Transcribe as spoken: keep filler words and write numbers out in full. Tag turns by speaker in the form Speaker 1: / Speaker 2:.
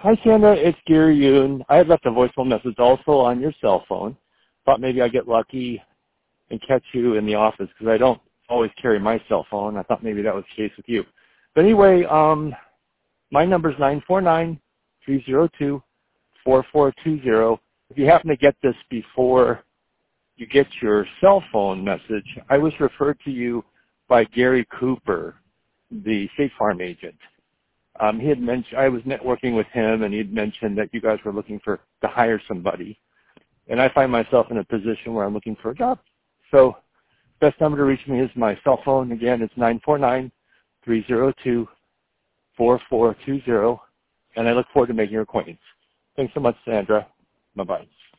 Speaker 1: Hi, Sandra. It's Gary Yoon. I had left a voicemail message also on your cell phone. Thought maybe I'd get lucky and catch you in the office because I don't always carry my cell phone. I thought maybe that was the case with you. But anyway, um, my number is nine four nine, three zero two, four four two zero. If you happen to get this before you get your cell phone message, I was referred to you by Gary Cooper, the State Farm agent. Um, he had mentioned, I was networking with him, and he had mentioned that you guys were looking for to hire somebody. And I find myself in a position where I'm looking for a job. So best number to reach me is my cell phone. Again, it's nine four nine, three zero two, four four two zero. And I look forward to making your acquaintance. Thanks so much, Sandra. Bye-bye.